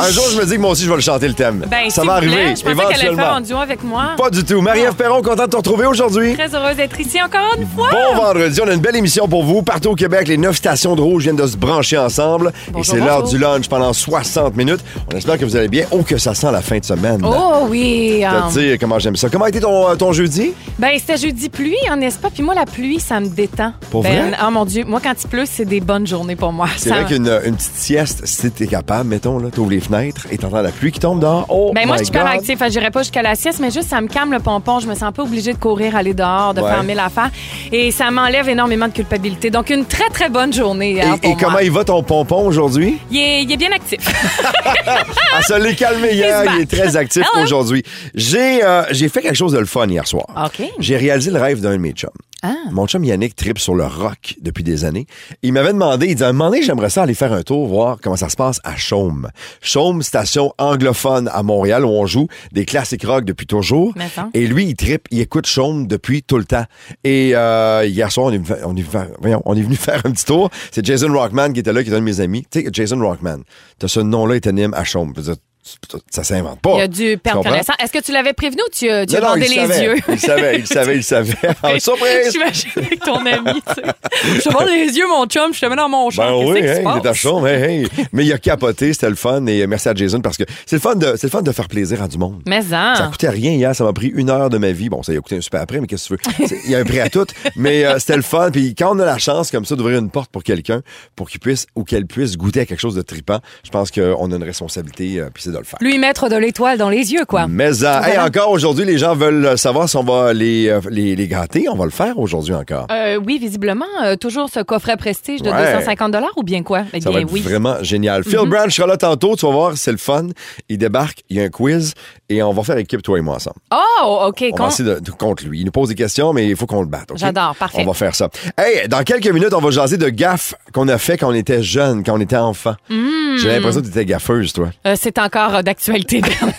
Un jour, je me dis que moi aussi, je vais le chanter le thème. Ben, ça s'il va vous plaît, arriver, je pensais qu'elle allait le éventuellement. faire en duo avec moi. Pas du tout. Marie-Ève Perron, content de te retrouver aujourd'hui. Très heureuse d'être ici encore une fois. Bon vendredi, on a une belle émission pour vous. Partout au Québec, les 9 stations de rouge viennent de se brancher ensemble. Bonjour, et c'est l'heure bonjour. du lunch pendant 60 minutes. On espère que vous allez bien. Oh, que ça sent la fin de semaine. Oh oui. Tu sais comment j'aime ça. Comment a été ton jeudi? Ben, c'était jeudi pluie, n'est-ce pas? Puis moi, la pluie, ça me détend. Pour vrai? Oh mon Dieu, moi, quand il pleut, c'est des bonnes journées pour moi. C'est Ça- vrai qu'une petite sieste, si t'es capable, mettons, là, t'ouvres les fenêtres et t'entends la pluie qui tombe dehors. Oh, Ben moi, my je suis super God. active. J'irai pas jusqu'à la sieste, mais juste ça me calme le pompon. Je me sens pas obligée de courir, aller dehors, de Ouais. faire 1000 affaires. Et ça m'enlève énormément de culpabilité. Donc, une très, très bonne journée. pour Et comment moi. il va ton pompon aujourd'hui? Il est bien actif. Ah, ça l'est calmé hier. He's back. Il est très actif Hello. aujourd'hui. J'ai fait quelque chose de le fun hier soir. OK. J'ai réalisé le rêve d'un de mes chums. Ah. Mon chum Yannick tripe sur le rock depuis des années. Il m'avait demandé, il dit, à un moment donné, j'aimerais ça aller faire un tour, voir comment ça se passe à Chaume. Chaume, station anglophone à Montréal, où on joue des classiques rock depuis toujours. Mettons. Et lui, il tripe, il écoute Chaume depuis tout le temps. Et hier soir, on est venu faire un petit tour. C'est Jason Rockman qui était là, qui est un de mes amis. Tu sais, Jason Rockman, t'as ce nom-là, est anime à Chaume. Je veux dire, ça s'invente pas. Il a dû Tu perdre comprends? connaissance. Est-ce que tu l'avais prévenu ou tu as Non, bandé il les savait. yeux? Il savait. Oh, surprise! J'imagine avec ton ami, tu sais. Je te bande les yeux, mon chum, je te mets dans mon champ. Ben oui, Qu'est-ce qui se il est à passe? Chaume, hey. Mais il a capoté, c'était le fun. Et merci à Jason parce que c'est le fun de faire plaisir à du monde. Mais Ça coûtait rien hier, ça m'a pris 1 heure de ma vie. Bon, ça a coûté un super après, mais qu'est-ce que tu veux? Il y a un prix à tout. Mais c'était le fun. Puis quand on a la chance comme ça d'ouvrir une porte pour quelqu'un, pour qu'il puisse ou qu'elle puisse goûter à quelque chose de trippant, je pense qu'on a une responsabilité, puis c'est de le faire. Lui mettre de l'étoile dans les yeux, quoi. Mais hey, encore aujourd'hui, les gens veulent savoir si on va les gâter. On va le faire aujourd'hui encore. Oui, visiblement, toujours ce coffret prestige de Ouais. 250 $ ou bien quoi? Eh Ça va bien, être oui. vraiment génial. Phil Brown sera là tantôt. Tu vas voir, c'est le fun. Il débarque, il y a un quiz et on va faire équipe, toi et moi, ensemble. Oh, OK. On va essayer de contre lui. Il nous pose des questions, mais il faut qu'on le batte. OK? J'adore, parfait. On va faire ça. Hey, dans quelques minutes, on va jaser de gaffes qu'on a fait quand on était jeune, quand on était enfant. J'ai l'impression que tu étais gaffeuse, toi. C'est encore d'actualité.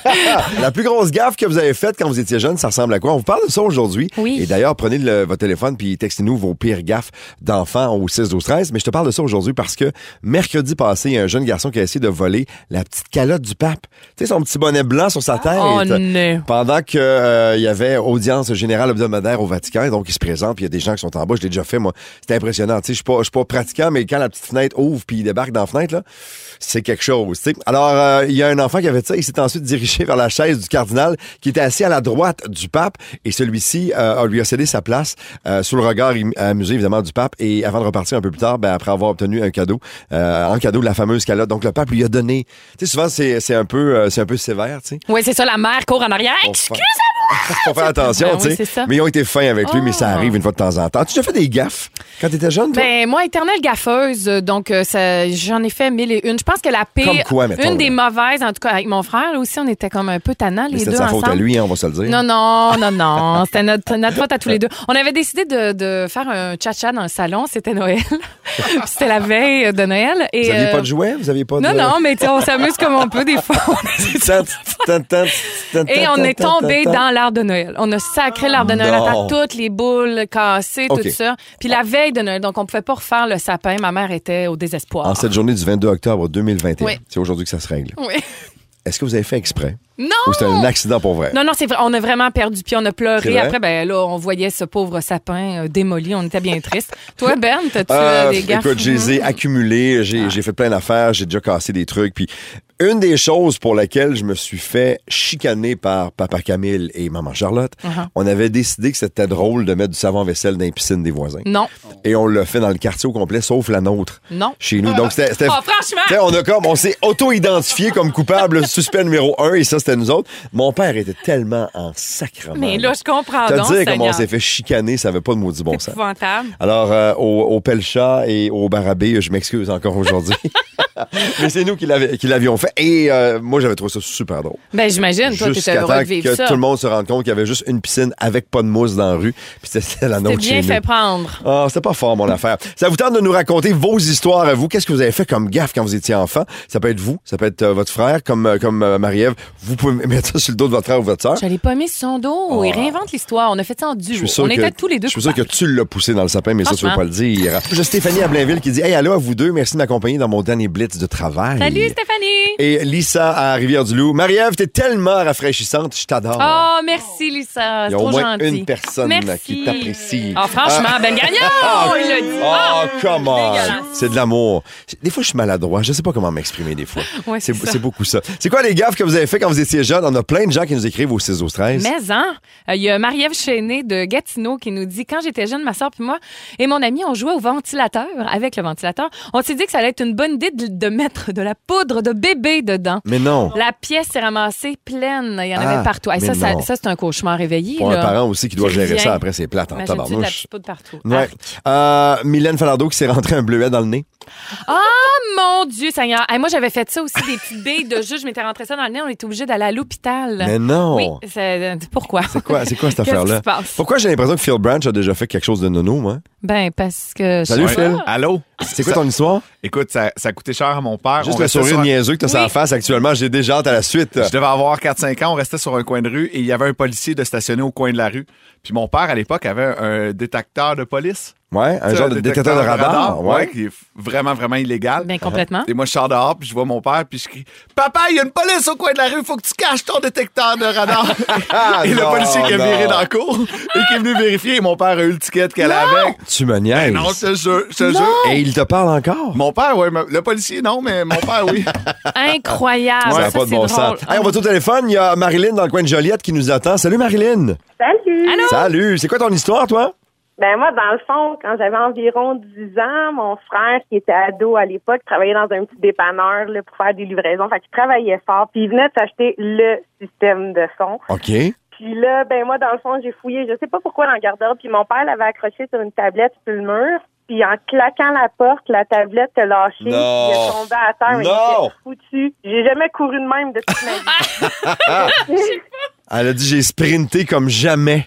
La plus grosse gaffe que vous avez faite quand vous étiez jeune, ça ressemble à quoi? On vous parle de ça aujourd'hui. Oui. Et d'ailleurs, prenez votre téléphone puis textez-nous vos pires gaffes d'enfants au 6-12-13. Mais je te parle de ça aujourd'hui parce que mercredi passé, il y a un jeune garçon qui a essayé de voler la petite calotte du pape. Tu sais, son petit bonnet blanc sur sa tête. Oh non. Pendant que il y avait audience générale hebdomadaire au Vatican. Donc, il se présente puis il y a des gens qui sont en bas. Je l'ai déjà fait, moi. C'était impressionnant. Tu sais, je suis pas pratiquant, mais quand la petite fenêtre ouvre puis il débarque dans la fenêtre, là, c'est quelque chose. Tu sais. Alors, il y a un enfant qui avait fait ça. Il s'est ensuite dirigé vers la chaise du cardinal qui était assis à la droite du pape et celui-ci lui a cédé sa place sous le regard amusé évidemment du pape et avant de repartir un peu plus tard après avoir obtenu un cadeau en cadeau la fameuse calotte. Donc le pape lui a donné. Tu sais souvent c'est un peu sévère, tu sais. Oui, c'est ça, la mère court en arrière. Faut Excusez-moi! faut faire attention, Ben tu oui, sais. c'est ça. Mais ils ont été fins avec lui, mais ça arrive une fois de temps en temps. As-tu déjà fait des gaffes quand t'étais jeune, toi? Ben, moi, éternelle gaffeuse, donc j'en ai fait 1001. Je pense que la pire, Comme quoi, mettons, une des là? mauvaises, en tout cas, avec mon frère, là aussi, on était comme un peu tannants, Mais les c'était deux sa ensemble. faute à lui, hein, on va se le dire. Non. C'était notre faute à tous les deux. On avait décidé de faire un cha-cha dans le salon. C'était Noël. Puis c'était la veille de Noël. Et, Vous aviez pas de jouets? Vous aviez pas de... Non, mais tu sais, on s'amuse comme on peut des fois. Et on est tombé dans l'arbre de Noël. On a sacré l'arbre de Noël à terre, Non. toutes les boules cassées, OK. tout ça. Puis la veille de Noël, donc on pouvait pas refaire le sapin. Ma mère était au désespoir. En cette journée du 22 octobre 2021. Oui. C'est aujourd'hui que ça se règle. Oui. Est-ce que vous avez fait exprès? Non! Ou c'était un accident pour vrai? Non, c'est vrai. On a vraiment perdu. Puis on a C'est pleuré. vrai? Après, ben là, on voyait ce pauvre sapin démoli. On était bien tristes. Toi, Ben, t'as-tu des gaffes? Écoute, je les ai accumulés. J'ai fait plein d'affaires. J'ai déjà cassé des trucs. Puis une des choses pour laquelle je me suis fait chicaner par Papa Camille et Maman Charlotte, on avait décidé que c'était drôle de mettre du savon à vaisselle dans les piscines des voisins. Non. Et on l'a fait dans le quartier au complet, sauf la nôtre. Non. Chez nous. Donc, c'était Oh, franchement! Tu sais, on s'est auto-identifié comme coupable, suspect numéro 1, et ça, c'était nous autres. Mon père était tellement en sacrement. Mais là, je comprends Te donc, dire comment on Seigneur. s'est fait chicaner, ça avait pas de maudit bon C'est sens. épouvantable. Alors, au Pelchat et au Barabé, je m'excuse encore aujourd'hui. Mais c'est nous qui l'avions fait. Et moi, j'avais trouvé ça super drôle. Ben, j'imagine. Toi, t'étais Jusqu'à heureux de temps vivre que ça. tout le monde se rende compte qu'il y avait juste une piscine avec pas de mousse dans la rue. Puis c'était la T'es nôtre bien chez fait nous. prendre. Ah, c'était pas fort, mon affaire. Ça vous tente de nous raconter vos histoires à vous? Qu'est-ce que vous avez fait comme gaffe quand vous étiez enfant? Ça peut être vous, ça peut être votre frère, comme Marie-Ève. Vous pouvez mettre ça sur le dos de votre frère ou votre sœur. Je l'ai pas mis sur son dos. Il réinvente l'histoire. On a fait ça en duo. On était tous les deux. Je suis sûr que tu l'as poussé dans le sapin, mais ça, tu veux Franchement. pas le dire. J'ai Stéphanie à Blainville qui dit « Hey, allô à vous deux, merci de m'accompagner dans mon dernier blitz de travail. » Salut, Stéphanie! Et Lisa à Rivière-du-Loup. Marie-Ève, t'es tellement rafraîchissante. Je t'adore. Oh, merci, Lisa. Il y C'est a au trop moins gentil. une personne Merci. qui t'apprécie. Oh, franchement, Ben Gagnon, il l'a dit. Oh, come on. dégueulasse. C'est de l'amour. Des fois, je suis maladroit. Je sais pas comment m'exprimer des fois. Ouais, c'est ça. c'est beaucoup ça. C'est quoi les gaffes que vous avez fait quand vous étiez jeune? On a plein de gens qui nous écrivent au 6 au 13. Mais il y a Marie-Ève Chéné de Gatineau qui nous dit, quand j'étais jeune, ma soeur puis moi et mon ami, on jouait au ventilateur avec le ventilateur. On s'est dit que ça allait être une bonne idée de mettre de la poudre de bébé dedans. Mais non. La pièce s'est ramassée pleine. Il y en avait partout. Hey, mais ça, non. c'est un cauchemar réveillé. Pour là. un parent aussi qui doit Qui gérer revient. ça après, c'est plate en Imagine-tu de la tabarnouche. petite poudre partout. Ouais. Mylène Falardeau qui s'est rentré un bleuet dans le nez. Ah, mon Dieu, Seigneur. Hey, moi, j'avais fait ça aussi, des petites billes de jus. Je m'étais rentré ça dans le nez. On était obligé d'aller à l'hôpital. Mais non. Oui, pourquoi? C'est quoi cette Qu'est-ce affaire-là? qui se passe? Pourquoi j'ai l'impression que Phil Branch a déjà fait quelque chose de nono, moi? Ben, parce que... Salut, je sais Phil. pas. Allô? C'est quoi ton histoire? Écoute, ça a coûté cher à mon père. Juste On le restait sourire sur un- niaiseux que t'as sur la face actuellement, j'ai déjà hâte à la suite. Je devais avoir 4-5 ans, on restait sur un coin de rue et il y avait un policier de stationné au coin de la rue. Puis mon père, à l'époque, avait un détecteur de police. Ouais, un Tu sais, genre de détecteur de radar. Ouais, qui est vraiment, vraiment illégal. Ben, complètement. Et moi, je sors dehors, puis je vois mon père, puis je crie « Papa, il y a une police au coin de la rue, faut que tu caches ton détecteur de radar. » Et le non, policier qui a non. viré dans la cour et qui est venu vérifier, et mon père a eu le ticket qu'elle avait. Tu me niaises. Non, je te jure, je te jure. Et il te parle encore? Mon père, oui. Le policier, non, mais mon père, oui. Incroyable. Ça n'a Ça, pas de c'est bon drôle. sens. Hey, on va tout au téléphone. Il y a Marilyn dans le coin de Joliette qui nous attend. Salut, Marilyn. Salut! Allô? Salut. C'est quoi ton histoire, toi? Ben moi, dans le fond, quand j'avais environ 10 ans, mon frère, qui était ado à l'époque, travaillait dans un petit dépanneur là, pour faire des livraisons. Fait qu'il travaillait fort, puis il venait de s'acheter le système de son. OK. Puis là, ben moi, dans le fond, j'ai fouillé, je sais pas pourquoi, dans le garde-robe, puis mon père l'avait accroché sur une tablette sur le mur. Puis en claquant la porte, la tablette a lâché. Non. Il est tombé à terre. Mais Non. il était foutu. J'ai jamais couru de même de toute ma vie. Elle a dit j'ai sprinté comme jamais.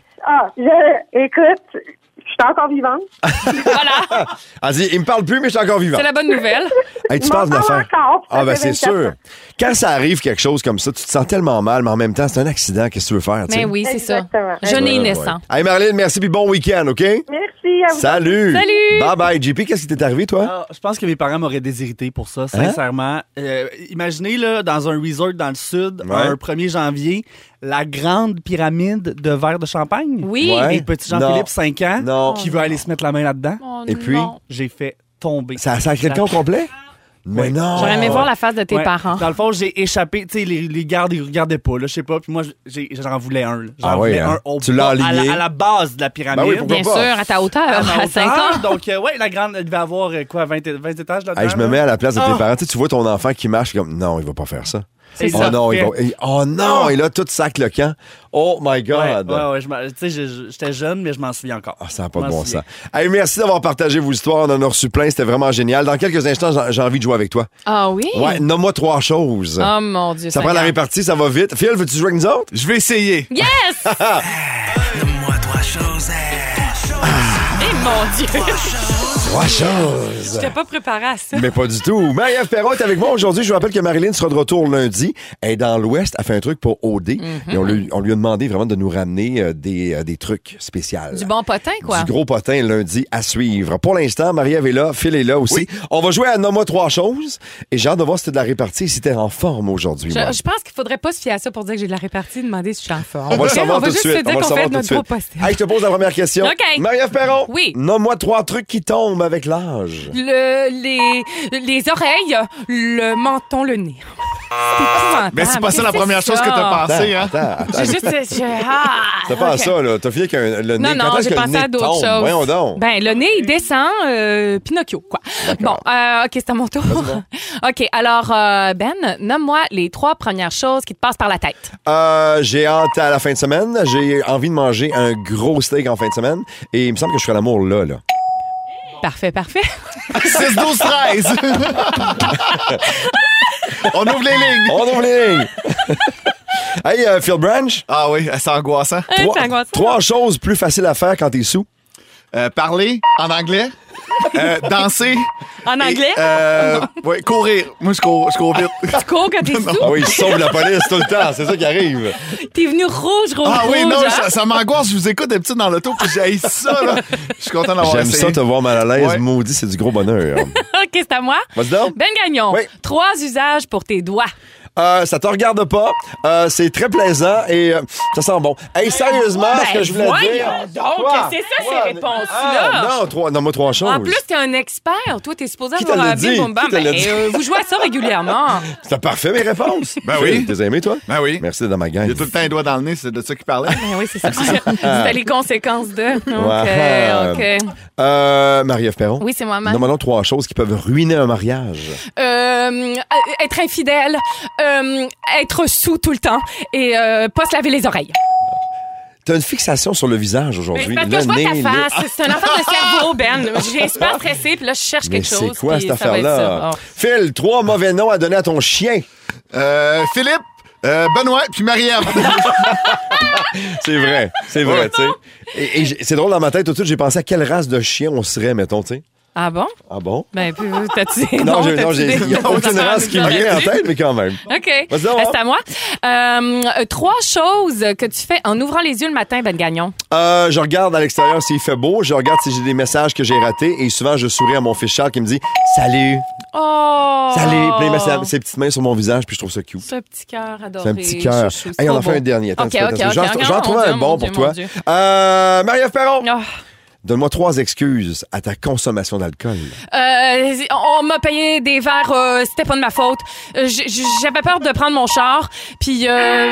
Écoute, je suis encore vivante. Voilà. Elle dit il me parle plus, mais je suis encore vivant. C'est la bonne nouvelle. Hey, tu Il parles m'en d'une parle affaire. encore. Ça Ah, ben fait c'est 24 sûr. ans. Quand ça arrive quelque chose comme ça, tu te sens tellement mal, mais en même temps, c'est un accident. Qu'est-ce que tu veux faire? tu sais? Mais oui, c'est ça. Exactement. Jeune et Ouais, innocent. ouais. Hey, Marilyn, merci puis bon week-end, OK? Merci à vous. Salut. Salut. Bye bye. JP, qu'est-ce qui t'est arrivé, toi? Ah, je pense que mes parents m'auraient désirité pour ça, sincèrement. Imaginez, là, dans un resort dans le sud, Ouais. un 1er janvier, la grande pyramide de verre de champagne. Oui. Ouais. Et petit Jean-Philippe, Non. 5 ans, Non. qui veut aller se mettre la main là-dedans. Oh, Et puis? non. J'ai fait tomber. Ça a sacré le camp au complet? Mais Ouais. non. J'aurais aimé voir la face de tes Ouais. parents. Dans le fond, j'ai échappé. Tu sais, les gardes, ils regardaient pas, là, je sais pas. Puis moi, j'en voulais un. là. J'en Ah ouais, voulais hein? un au Tu l'as bas, enligné? à la base de la pyramide. Ben oui, pourquoi Bien pas? sûr, à ta hauteur, À ma à 5 hauteur. ans. Donc, ouais, la grande, elle devait avoir, 20 étages là-dedans. Hey, je me là. mets à la place de tes Ah. parents. Tu sais, tu vois ton enfant qui marche comme non, il va pas faire ça. C'est Oh ça. non, il va. Oh non, Ah. et là, tout sac le camp. Oh my Ouais, God. ouais, tu sais, j'étais jeune, mais je m'en souviens encore. Ah, ça n'a pas de Je m'en bon souviens. sens. Hey, merci d'avoir partagé vos histoires. On en a reçu plein. C'était vraiment génial. Dans quelques instants, j'ai envie de jouer avec toi. Ah oui? Ouais, nomme-moi 3 choses. Oh mon Dieu. Ça prend la Seigneur. répartie, ça va vite. Phil, veux-tu jouer avec nous autres? Je vais essayer. Yes! Donne-moi 3 choses. Eh mon Dieu! 3 choses. J'étais pas préparée à ça. Mais pas du tout. Marie-Ève Perron est avec moi aujourd'hui. Je vous rappelle que Marilyn sera de retour lundi. Elle est dans l'Ouest. Elle fait un truc pour OD. Et on lui a demandé vraiment de nous ramener des trucs spéciaux. Du bon potin, quoi. Du gros potin lundi à suivre. Pour l'instant, Marie-Ève est là. Phil est là aussi. On va jouer à Nomme-moi 3 choses. Et j'ai hâte de voir si t'es de la répartie et si t'es en forme aujourd'hui. moi. Je pense qu'il faudrait pas se fier à ça pour dire que j'ai de la répartie, demander si je suis en forme. On va le savoir On va tout de juste suite. se dire On va le qu'on savoir fait tout de notre gros suite. post-it. Hey, je te pose la première question. OK. Marie-Ève Perron. Oui. Nomme-moi 3 trucs qui tombent avec l'âge. Les oreilles, le menton, le nez. C'est épouvantable. Mais c'est pas ça la Qu'est-ce première que chose que t'as pensé, hein? Attends. J'ai juste... T'as pas à OK. ça, là. T'as fini avec le nez. Non, Quand non, est-ce j'ai que le pensé nez à d'autres tombe? choses. Voyons donc. Ben, le nez, il descend, Pinocchio, quoi. Bon, OK, c'est à mon tour. OK, alors, Ben, nomme-moi les 3 premières choses qui te passent par la tête. J'ai hâte à la fin de semaine. J'ai envie de manger un gros steak en fin de semaine. Et il me semble que je ferai l'amour là. Parfait, parfait. 6, 12, 13. On ouvre les lignes. On ouvre les lignes. Hey, Phil Branch. Ah oui, c'est angoissant. C'est angoissant. 3 choses plus faciles à faire quand t'es sous. Parler en anglais. Danser. En anglais? Oui, courir. Moi, je cours vite. Tu cours quand t'es sous? Ah oui, il sauve la police tout le temps. C'est ça qui arrive. T'es venu rouge. Ah oui, non, hein? ça m'angoisse. Je vous écoute d'habitude dans l'auto, puis j'ai ça, là. Je suis content d'avoir J'aime essayé. ça te voir mal à l'aise. Ouais. Maudit, c'est du gros bonheur. OK, c'est à moi. Vas-y donc. Ben Gagnon, Oui. 3 usages pour tes doigts. Ça te regarde pas. C'est très plaisant et ça sent bon. Hey, sérieusement, ce que je voulais dire. donc, Quoi? c'est ça Quoi? ces réponses-là. Donne-moi 3 choses. En plus, t'es un expert. Toi, t'es supposé Qui avoir te l'a un dit? bim bam Qui te l'a dit? Vous jouez à ça régulièrement. C'était parfait, mes réponses. Ben oui. T'es aimé, toi? Ben oui. Merci d'être dans ma gang. Il y a tout le temps un doigt dans le nez, c'est de ça qu'il parlait. Ben oui, c'est ça. C'était les conséquences de. Ouais. OK. Marie-Ève Perron. Oui, c'est moi-même. Nomme-moi 3 choses qui peuvent ruiner un mariage. Être infidèle, être sous tout le temps et pas se laver les oreilles. T'as une fixation sur le visage aujourd'hui. Parce que Le je vois nez, ta le- face. C'est un affaire de cerveau, Ben. J'ai super stressé, puis là, je cherche Mais quelque chose. c'est quoi puis cette ça va être affaire-là? ça. Oh. Phil, 3 mauvais noms à donner à ton chien. Philippe, Benoît, puis Marie-Ève. C'est vrai, Ouais. tu sais. Et c'est drôle dans ma tête, tout de suite, j'ai pensé à quelle race de chien on serait, mettons, tu sais. Ah bon? Ah bon? Ben, puis, t'as-tu des Non, noms, il n'y a aucune race qui me vient en tête, mais quand même. OK. Vas-y, on C'est à moi. 3 choses que tu fais en ouvrant les yeux le matin, Ben Gagnon. Je regarde à l'extérieur s'il fait beau, je regarde si j'ai des messages que j'ai ratés et souvent je souris à mon fils Charles qui me dit « Salut! Oh! Salut! » Puis il met ses petites mains sur mon visage puis je trouve ça cute. Ce petit cœur adoré. C'est un petit cœur. chouchou, Hey, on trop en fait beau. un dernier. Attends, OK, un petit peu, OK, attends. OK. J'en trouve un Mon bon Dieu, pour toi. mon Dieu. Marie-Ève Perron, Oh. donne-moi 3 excuses à ta consommation d'alcool. On m'a payé des verres, c'était pas de ma faute. J'avais peur de prendre mon char, puis Il y avait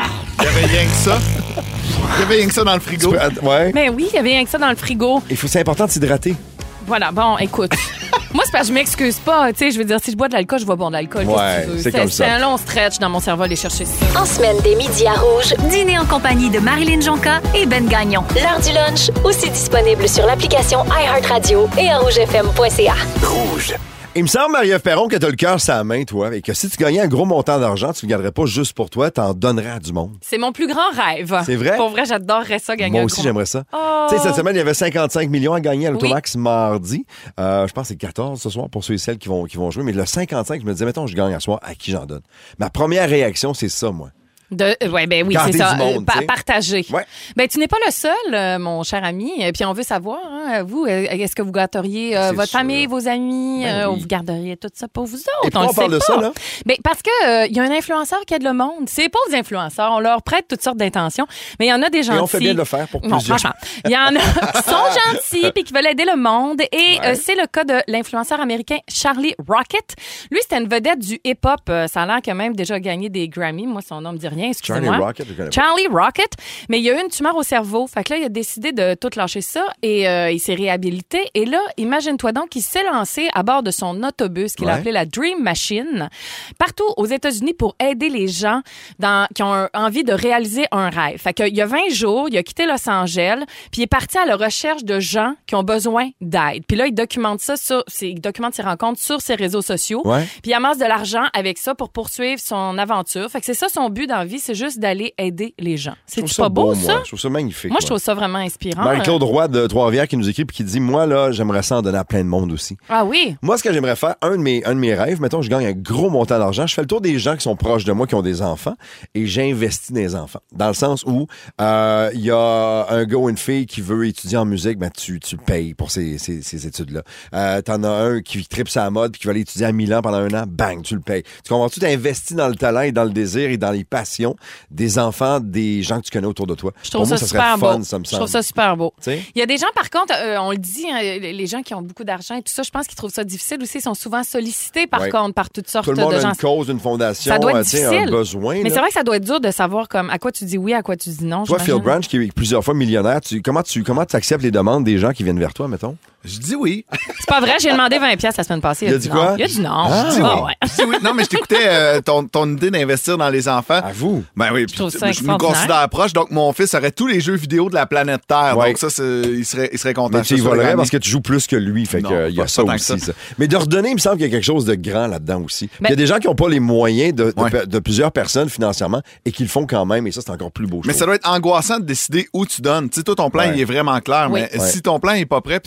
rien que ça. Il y avait rien que ça dans le frigo. Ouais. mais oui, il y avait rien que ça dans le frigo. C'est important de s'hydrater. Voilà, bon, écoute. Moi, c'est parce que je m'excuse pas. Tu sais, je veux dire, si je bois de l'alcool, je vais boire de l'alcool. Ouais, Qu'est-ce que tu veux? c'est comme ça. C'est un long stretch dans mon cerveau aller chercher ça. En semaine dès midi à Rouge, dîner en compagnie de Marilyn Jonca et Ben Gagnon. L'heure du lunch, aussi disponible sur l'application iHeartRadio et à rougefm.ca. Rouge. Il me semble, Marie-Ève Perron, que t'as le cœur sur la main, toi, et que si tu gagnais un gros montant d'argent, tu le garderais pas juste pour toi, t'en donnerais à du monde. C'est mon plus grand rêve. C'est vrai? Pour vrai, j'adorerais ça, gagner Moi un aussi, gros- j'aimerais ça. Oh. Tu sais, cette semaine, il y avait 55 millions à gagner à l'Automax Oui. mardi. Je pense que c'est 14 ce soir pour ceux et celles qui vont jouer. Mais le 55, je me disais, mettons, je gagne à soir, à qui j'en donne? Ma première réaction, c'est ça, moi. Ouais, ben oui, Garder c'est ça. du monde, tu sais. Partager. Ouais. Ben, tu n'es pas le seul, mon cher ami. Puis on veut savoir, hein, vous, est-ce que vous gâteriez C'est votre sûr. famille, vos amis, Ben oui. ou vous garderiez tout ça pour vous autres? Et pourquoi on le parle sait de ça, pas. là? Ben, parce que il y a un influenceur qui aide le monde. C'est pas aux influenceurs. On leur prête toutes sortes d'intentions. Mais il y en a des gentils. Et on fait bien de le faire pour Non, plusieurs. franchement. Il y en a qui sont gentils puis qui veulent aider le monde. Et c'est le cas de l'influenceur américain Charlie Rocket. Lui, c'était une vedette du hip-hop. Ça a l'air qu'il a même déjà gagné des Grammy. Moi, son nom me dit rien, excusez-moi. Charlie Rocket, je connais pas. Charlie Rocket. Mais il y a eu une tumeur au cerveau. Fait que là, il a décidé de tout lâcher ça et il s'est réhabilité. Et là, imagine-toi donc qu'il s'est lancé à bord de son autobus qu'il a Ouais. appelé la Dream Machine partout aux États-Unis pour aider les gens qui ont envie de réaliser un rêve. Fait qu'il y a 20 jours, il a quitté Los Angeles puis il est parti à la recherche de gens qui ont besoin d'aide. Puis là, il documente il documente ses rencontres sur ses réseaux sociaux. Ouais. Puis il amasse de l'argent avec ça pour poursuivre son aventure. Fait que c'est ça son but dans la vie, c'est juste d'aller aider les gens. Je trouve C'est pas beau, ça? moi. Je trouve ça magnifique. Moi, je trouve ça vraiment inspirant. Marie-Claude Roy de Trois-Rivières qui nous écrit et qui dit, moi, là, j'aimerais ça en donner à plein de monde aussi. Ah oui? Moi, ce que j'aimerais faire, un de mes rêves, mettons, je gagne un gros montant d'argent, je fais le tour des gens qui sont proches de moi, qui ont des enfants, et j'investis dans les enfants. Dans le sens où il y a un gars ou une fille qui veut étudier en musique, ben tu le payes pour ces études-là. T'en as un qui tripe sa mode puis qui va aller étudier à Milan pendant 1 an, bang, tu le payes. Tu comprends? Tu t'investis dans le talent et dans le désir et dans les passions des enfants, des gens que tu connais autour de toi. Je trouve Pour moi, ça serait super fun, beau. ça me Je semble. trouve ça super beau. Tu sais? Il y a des gens, par contre, on le dit, hein, les gens qui ont beaucoup d'argent et tout ça, je pense qu'ils trouvent ça difficile aussi. Ils sont souvent sollicités, par Ouais. contre, par toutes sortes Tout le monde de a gens. une cause, une fondation, Ça doit être tu sais, un difficile. besoin. Mais là. c'est vrai que ça doit être dur de savoir comme à quoi tu dis oui, à quoi tu dis non. Toi, Phil j'imagine. Branch, qui est plusieurs fois millionnaire, comment tu acceptes les demandes des gens qui viennent vers toi, mettons? Je dis oui. C'est pas vrai, j'ai demandé 20$ la semaine passée. Il a dit non. quoi? Il a dit non. Ah, Je dis Ah, oui. ouais. Je dis oui. Non, mais je t'écoutais ton idée d'investir dans les enfants. À vous. Ben oui, Je trouve puis ça je me extraordinaire. considère proche, donc mon fils aurait tous les jeux vidéo de la planète Terre. Ouais. Donc ça, il serait content. Mais tu y volerais parce que tu joues plus que lui, fait Non, que il y a pas ça tant que aussi. ça. Ça. Mais de redonner, il me semble qu'il y a quelque chose de grand là-dedans aussi. Puis Ben- il y a des gens qui n'ont pas les moyens Ouais. de plusieurs personnes financièrement et qui le font quand même, et ça, c'est encore plus beau. je Mais ça trouve. doit être angoissant de décider où tu donnes. Tu sais, toi, ton plan, Ouais. il est vraiment clair, Oui. mais Ouais. si ton plan n'est pas prêt puis tu gagnes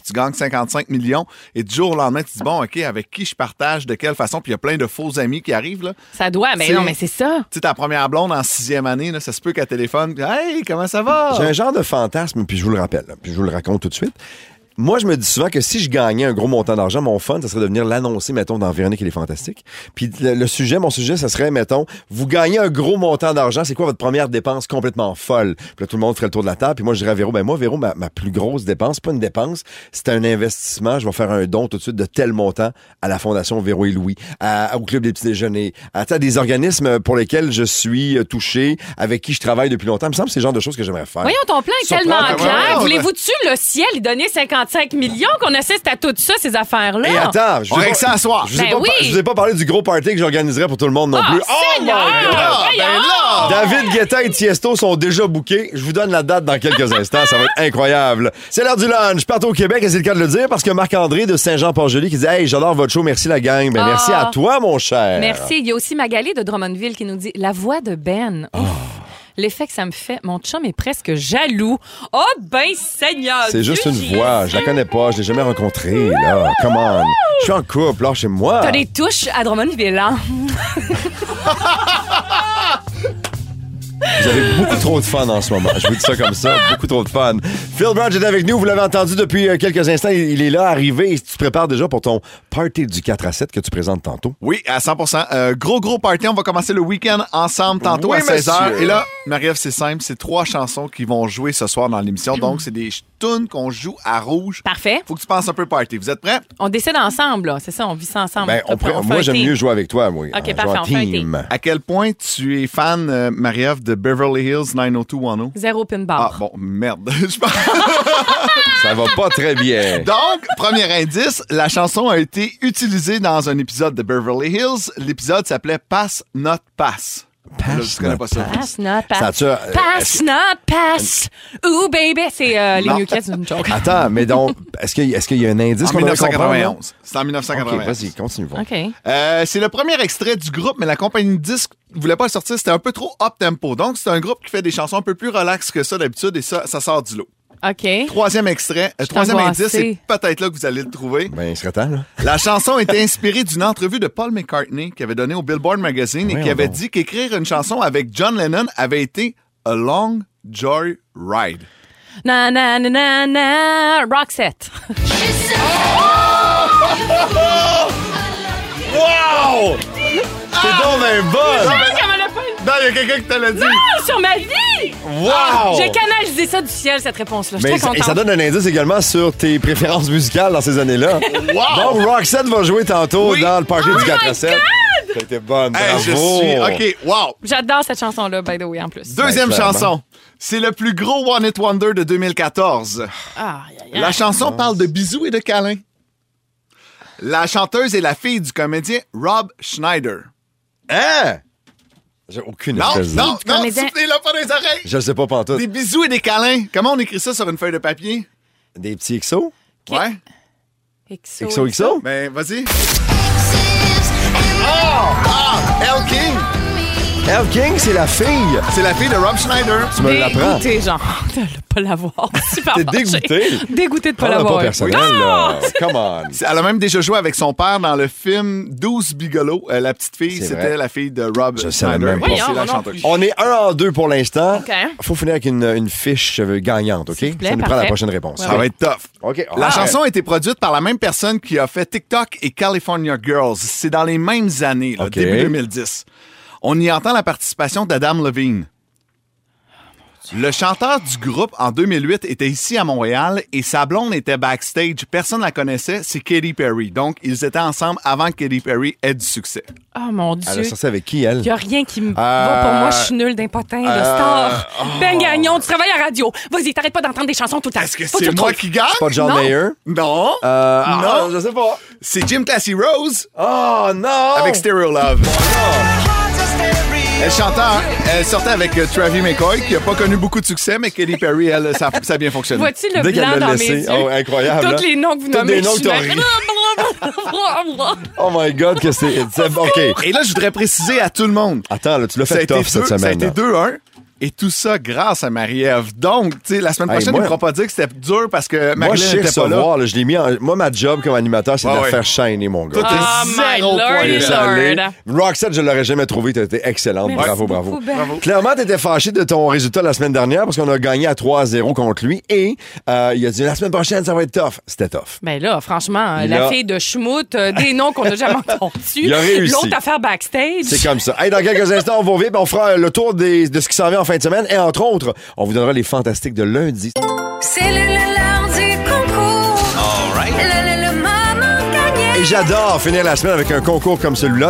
55 millions. Et du jour au lendemain, tu te dis, bon, OK, avec qui je partage, de quelle façon? Puis il y a plein de faux amis qui arrivent, là. Ça doit, mais non, mais c'est ça. Tu sais, ta première blonde en 6e année, là, ça se peut qu'elle téléphone. Hey, comment ça va? J'ai un genre de fantasme, puis je vous le rappelle, puis je vous le raconte tout de suite. Moi, je me dis souvent que si je gagnais un gros montant d'argent, mon fun, ça serait de venir l'annoncer, mettons, dans Véronique et les Fantastiques. Puis mon sujet, ça serait, mettons, vous gagnez un gros montant d'argent, c'est quoi votre première dépense complètement folle? Puis là, tout le monde ferait le tour de la table. Puis moi, je dirais à Véro, Véro, ma plus grosse dépense, c'est pas une dépense, c'est un investissement. Je vais faire un don tout de suite de tel montant à la Fondation Véro et Louis, au Club des petits déjeuners, à des organismes pour lesquels je suis touché, avec qui je travaille depuis longtemps. Il me semble que c'est le genre de choses que j'aimerais faire. Voyons, ton plan est tellement clair. Voulez-vous-tu, le ciel, lui donner 55 millions qu'on assiste à tout ça, ces affaires-là? Et attends, je règle ça à soir. Je vous ai pas parlé du gros party que j'organiserais pour tout le monde non plus. Seigneur! David Guetta et Tiesto sont déjà bookés. Je vous donne la date dans quelques instants. Ça va être incroyable. C'est l'heure du lunch. Partout au Québec, et c'est le cas de le dire, parce que Marc-André de Saint-Jean-Port-Joli qui dit « Hey, j'adore votre show. Merci la gang. » Ben, merci à toi, mon cher. Merci. Il y a aussi Magali de Drummondville qui nous dit « La voix de Ben. » L'effet que ça me fait, mon chum est presque jaloux. Oh, ben, Seigneur! C'est juste une voix. Je la connais pas. Je l'ai jamais rencontrée, là. Come on. Je suis en couple, là, chez moi. T'as des touches à Drummondville, hein? Vous avez beaucoup trop de fun en ce moment. Je vous dis ça comme ça. Beaucoup trop de fun. Phil Branch est avec nous. Vous l'avez entendu depuis quelques instants. Il est là, arrivé. Et tu te prépares déjà pour ton party du 4-7 que tu présentes tantôt. Oui, à 100%. Gros party. On va commencer le week-end ensemble tantôt à 16h. Et là, Marie-Ève, c'est simple. C'est 3 chansons qui vont jouer ce soir dans l'émission. Donc, c'est des tunes qu'on joue à rouge. Parfait. Faut que tu penses un peu party. Vous êtes prêts? On décide ensemble, là. C'est ça, on vit ça ensemble. Ben, moi, j'aime mieux jouer avec toi, moi. OK, parfait. On fait un team. À quel point tu es fan, Marie-Ève, de Beverly Hills 90210? Zéro pinball. Ah, bon, merde. Ça va pas très bien. Donc, premier indice, la chanson a été utilisée dans un épisode de Beverly Hills. L'épisode s'appelait Pass Not Pass. Là, tu connais pas ça. Pass Not Pass. Pass Not Pass. Ooh, baby. C'est les New Kids, c'est une joke. Attends, mais donc, est-ce qu'il y a un indice en qu'on 1991. C'est en 1991. OK, vas-y, continue. OK. C'est le premier extrait du groupe, mais la compagnie de disques voulait pas le sortir. C'était un peu trop up-tempo. Donc, c'est un groupe qui fait des chansons un peu plus relax que ça d'habitude et ça sort du lot. OK. Troisième extrait. Troisième indice, c'est peut-être là que vous allez le trouver. Ben, il serait temps, là. La chanson était inspirée d'une entrevue de Paul McCartney qui avait donné au Billboard Magazine et qui avait dit qu'écrire une chanson avec John Lennon avait été a long joy ride. Na na na na na Roxette. Wow! C'est donc bien bonne! Non, il y a quelqu'un qui te l'a dit. Non, sur ma vie! Wow! J'ai canalisé ça du ciel, cette réponse-là. Je suis très Et ça contente. donne un indice également sur tes préférences musicales dans ces années-là. Wow! Donc, Roxette va jouer tantôt Oui. dans le party du 4 à 7. God! Ça a été bonne, Hey, bravo! OK, wow. J'adore cette chanson-là, by the way, en plus. Deuxième clairement. chanson. C'est le plus gros One Hit Wonder de 2014. La chanson parle de bisous et de câlins. La chanteuse est la fille du comédien Rob Schneider. Hein? J'ai aucune espèce de... Non, comédien. soufflez-le pas dans les oreilles. Je sais pas pantoute. Des bisous et des câlins. Comment on écrit ça sur une feuille de papier? Des petits XO? Ouais. XOXO? Ben, vas-y. Elle King. Elle King, c'est la fille. C'est la fille de Rob Schneider. Tu me l'apprends. Dégoûté, genre, de pas l'avoir. Super T'es fâché. dégoûté? Dégoûté de pas Parle l'avoir. pas personnel, là. Come on. Elle a même déjà joué avec son père dans le film 12 Bigelow. La petite fille, C'est c'était vrai. la fille de Rob Je savais Schneider. même pas. Et c'est Voyons, la non chanteuse. plus. On est 1-2 pour l'instant. OK. Faut finir avec une fiche gagnante, OK? S'il vous plaît, Ça nous prend la parfait. prochaine réponse. Ça va être tough. OK. La Ah. chanson a été produite par la même personne qui a fait TikTok et California Girls. C'est dans les mêmes années, là, OK. début 2010. On y entend la participation d'Adam Levine. Le chanteur du groupe, en 2008, était ici à Montréal et sa blonde était backstage. Personne ne la connaissait, c'est Katy Perry. Donc, ils étaient ensemble avant que Katy Perry ait du succès. Oh mon Elle a Dieu. sorti avec qui, elle? Il n'y a rien qui me va pour moi. Je suis nulle d'impotent, de star. Ben Gagnon, tu travailles à radio. Vas-y, t'arrêtes pas d'entendre des chansons tout le temps. Est-ce que Faut c'est tu le moi trouves. qui gagne? Pas John Non. Mayer? Non. Non, je sais pas. C'est Jim Tassie Rose Oh, non! avec Stereo Love. Elle sortait avec Travis McCoy, qui n'a pas connu beaucoup de succès, mais Katy Perry, elle, ça a bien fonctionné. Vois-tu le Dès qu'elle blanc l'a dans laissé. mes yeux? Oh, incroyable. Tous hein? les noms que vous Tous nommez. des noms je que suis t'as là. Oh my God, que c'est... OK. Et là, je voudrais préciser à tout le monde. Attends, là, tu l'as Ça a fait été tough cette ça a semaine. été là. 2-1. Et tout ça grâce à Marie-Ève. Donc, tu sais, la semaine prochaine, moi- il ne pourra pas dire que c'était dur parce que Moi, je Marie-Ève sais n'était pas là. recevoir. Là, je l'ai mis moi, ma job comme animateur, c'est de la ouais. faire shiner, mon gars. Toi, t'es Oh my zéro lord, point. Ça allait. lord. Roxette, je l'aurais jamais trouvé. Tu été excellente. Merci Bravo, beaucoup, Ben. Clairement, tu étais fâché de ton résultat la semaine dernière parce qu'on a gagné à 3-0 contre lui. Et il a dit la semaine prochaine, ça va être tough. C'était tough. Ben là, franchement, Il la a- fille de Schmout, des noms qu'on n'a jamais entendus. Il a réussi. L'autre affaire backstage. C'est comme ça. Hey, dans quelques instants, on va vite, on fera le tour de ce qui s'en vient en fin de semaine. Et entre autres, on vous donnera les fantastiques de lundi. C'est l'heure du concours. All right. Le maman gagnait. Et j'adore finir la semaine avec un concours comme celui-là.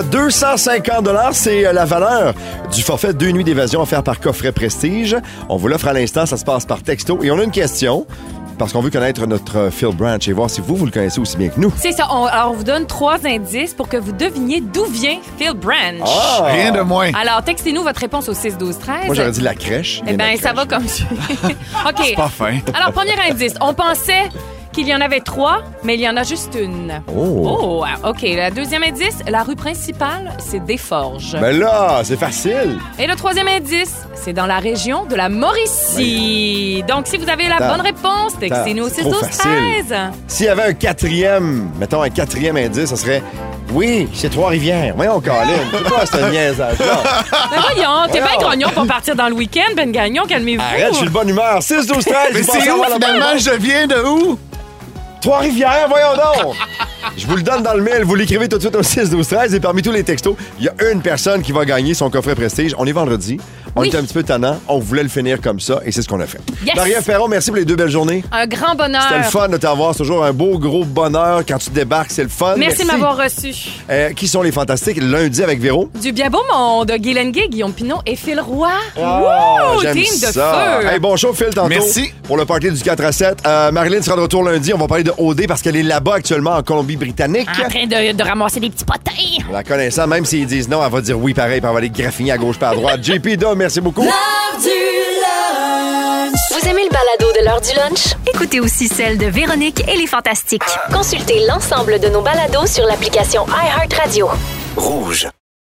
250 $, c'est la valeur du forfait 2 nuits d'évasion offert par Coffret Prestige. On vous l'offre à l'instant, ça se passe par texto. Et on a une question, parce qu'on veut connaître notre Phil Branch et voir si vous le connaissez aussi bien que nous. C'est ça. Alors, on vous donne 3 indices pour que vous deviniez d'où vient Phil Branch. Ah! Rien de moins. Alors, textez-nous votre réponse au 6-12-13. Moi, j'aurais dit la crèche. Eh bien, ça va comme suit. OK. Pas fin. Alors, premier indice. On pensait qu'il y en avait 3, mais il y en a juste une. Oh! OK. Le deuxième indice, la rue principale, c'est Desforges. Ben là, c'est facile. Et le troisième indice, c'est dans la région de la Mauricie. Donc, si vous avez la Attends. bonne réponse, textez-nous au C'est trop 6-12-13. S'il y avait un quatrième, mettons un quatrième indice, ça serait oui, c'est Trois-Rivières. Voyons, Colin. C'est quoi ce niaisage-là? Ben voyons, t'es bien Voyons. grognon pour partir dans le week-end, Ben Gagnon, calmez-vous. Arrête, je suis de bonne humeur. 6-12-13. Mais vous c'est pensez où avoir la bonne finalement? réponse? Je viens de où? Trois-Rivières, voyons donc! Je vous le donne dans le mail, vous l'écrivez tout de suite au 6-12-13 et parmi tous les textos, il y a une personne qui va gagner son coffret Prestige. On est vendredi, on Oui. est un petit peu tannant, on voulait le finir comme ça et c'est ce qu'on a fait. Yes! Marie-Ève Perron, merci pour les 2 belles journées. Un grand bonheur. C'était le fun de t'avoir, c'est toujours un beau gros bonheur quand tu débarques, c'est le fun. Merci de m'avoir reçu. Qui sont les fantastiques? Lundi avec Véro. Du bien beau monde, Guylaine Gay, Guillaume Pinot et Phil Roy. Ah, Wouh! j'aime Team de ça. feu. Hey, bon show, Phil, tantôt. Merci. Pour le party du 4-7. Marilyn sera de retour lundi. On va parler de OD parce qu'elle est là-bas actuellement en Colombie-Britannique. En train de ramasser des petits potins. La connaissant, même s'ils disent non, elle va dire oui pareil, puis elle va aller graffiner à gauche pas à droite. JP Dom, merci beaucoup. L'heure du lunch. Vous aimez le balado de l'heure du lunch? Écoutez aussi celle de Véronique et les Fantastiques. Consultez l'ensemble de nos balados sur l'application iHeartRadio. Rouge.